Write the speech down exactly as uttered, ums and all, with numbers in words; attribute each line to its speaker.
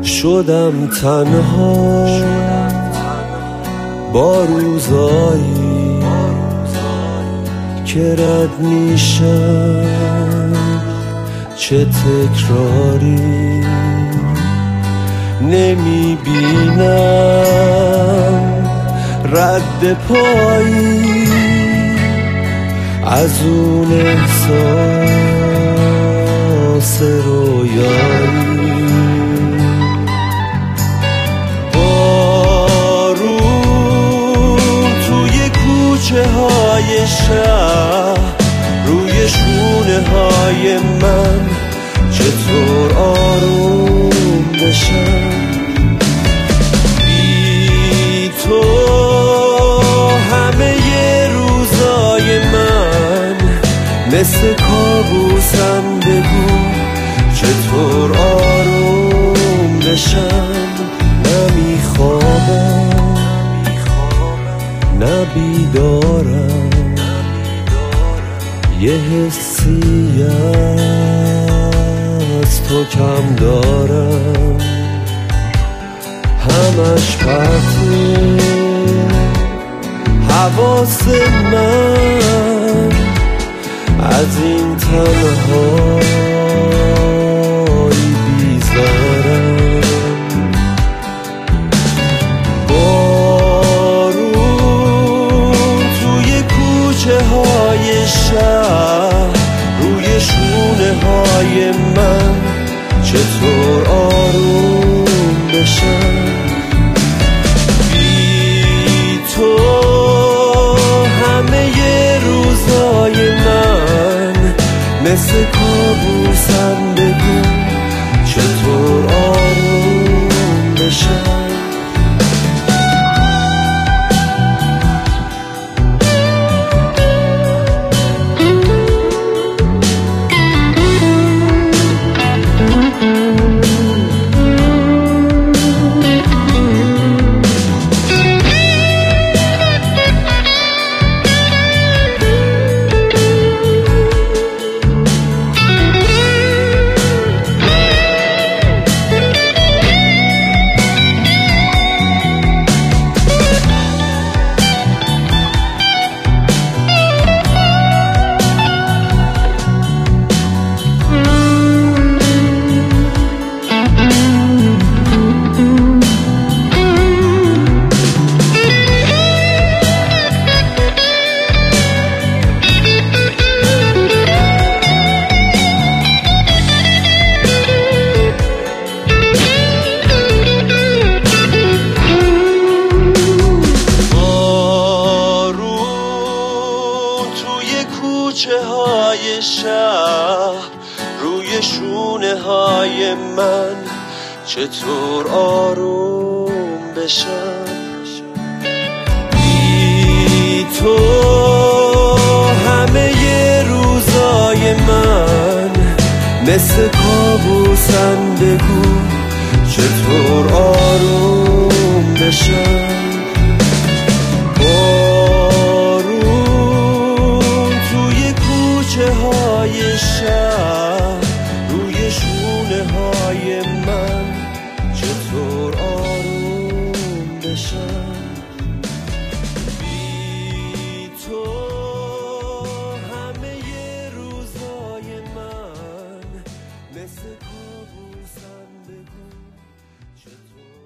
Speaker 1: شدم تنها با روزایی که رد میشم، چه تکراری نمیبینم رد پایی از اون احساس رویایی. بارون توی کوچه های شهر روی شونه های من، چطور آروم بشم بی تو؟ همه روزای من مثل کابوسم، بگو چطور آروم بشم؟ نمیخوابم نه بیدارم، یه حسی از تو کم دارم، همش پرته حواس من از این تنهایی بیزارم. بارون توی کوچه های شهر روی شونه های من، چطور آروم بشم بی تو؟ همه روزای من مثل کابوسم، بگو چطور آروم بشم؟ کوچه های شهر روی شونه های من، چطور آروم بشم بی تو؟ همه روزای من مثل کابوسم، بگو چطور آروم بشم؟ کوچه های شهر روی شونه های من، چطور آروم بشم بی تو؟ همه روزای من مثل کابوسم، بگو چطور